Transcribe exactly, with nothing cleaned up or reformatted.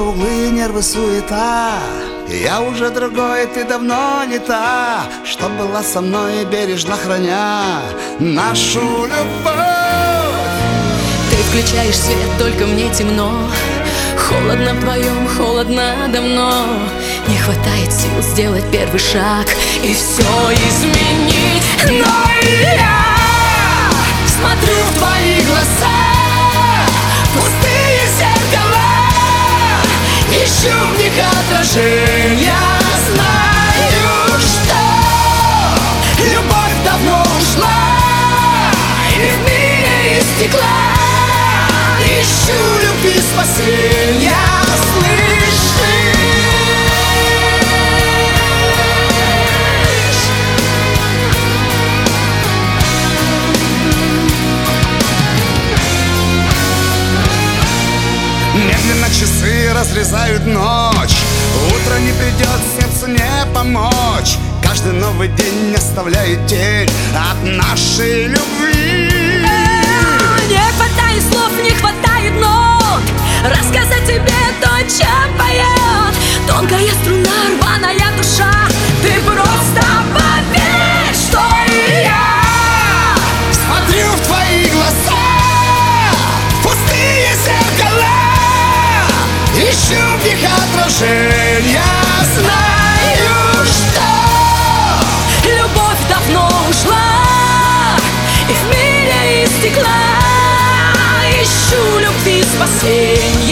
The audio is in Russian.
углы, нервы, суета. Я уже другой, ты давно не та, что была со мной, бережно храня нашу любовь. Ты включаешь свет, только мне темно. Холодно вдвоем, холодно давно. Не хватает сил сделать первый шаг и все изменить. Но я смотрю в твои глаза, пустые зеркала, ищу в них отражения. Знаю, что любовь давно ушла, и в мире из стекла ищу любви спасения. Слышишь? Медленно часы разрезают ночь, утро не придет, сердцу не помочь. Каждый новый день оставляет тень от нашей любви. Не хватает слов, не хватает нот рассказать тебе то, чем поет тонкая струна, рваная душа. Ты просто поверь, что и я смотрю в твои глаза, пустые зеркала, ищу в них отражения. Знаю, что любовь давно ушла, и в мире из стекла ищу любви спасения.